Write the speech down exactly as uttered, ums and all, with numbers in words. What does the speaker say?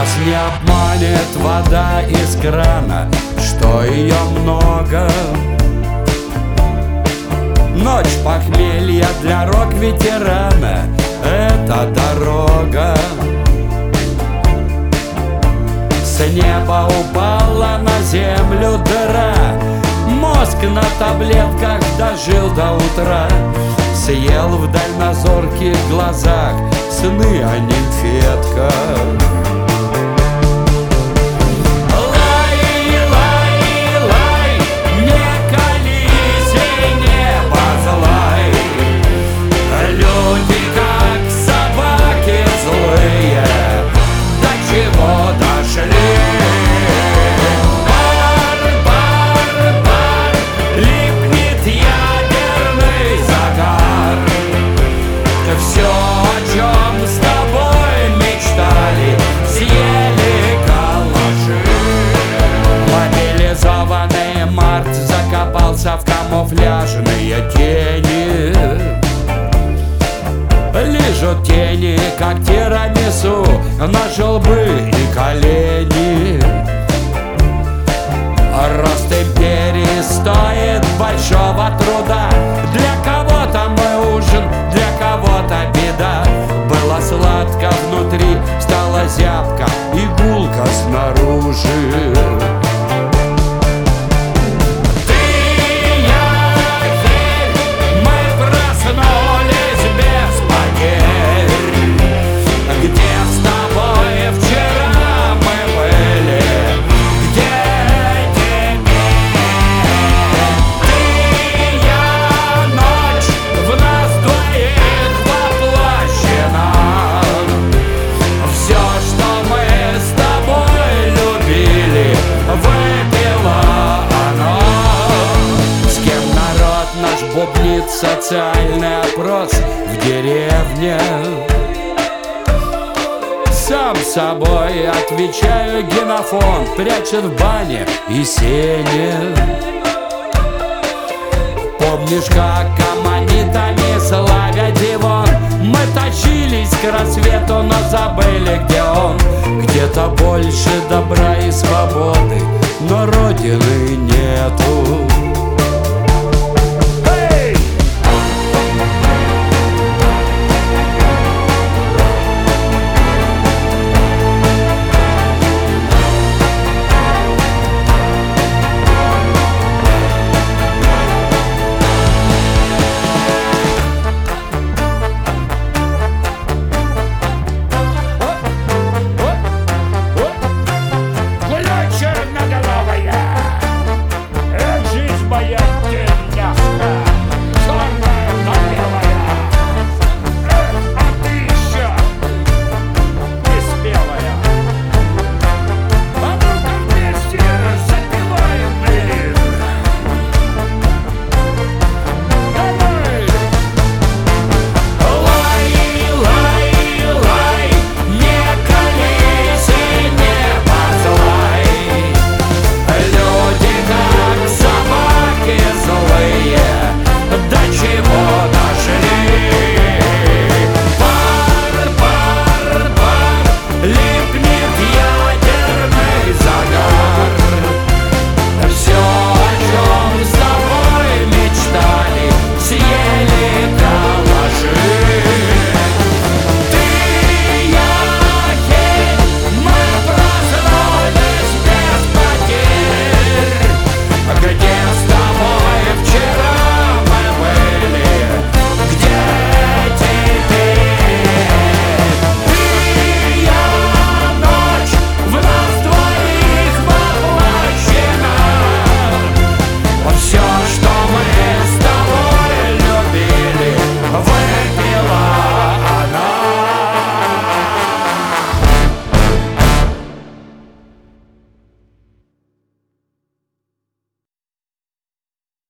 Вас не обманет вода из крана, что ее много. Ночь похмелья для рок-ветерана — это дорога. С неба упала на землю дыра, мозг на таблетках дожил до утра. Съел в дальнозорких глазах сны о нимфетках. В камуфляжные тени лижут тени, как тирамису, наши лбы и колени. Рост империи стоит большого труда. Для кого-то мой ужин, для кого-то беда. Было сладко внутри, стало зябко и гулко снаружи. Бубнит социальный опрос в деревне. Сам собой отвечаю, генофон прячет в бане и сене. Помнишь, как аммонитами славя Дивон мы тащились к рассвету, но забыли, где он. Где-то больше добра и свободы, но родины нету.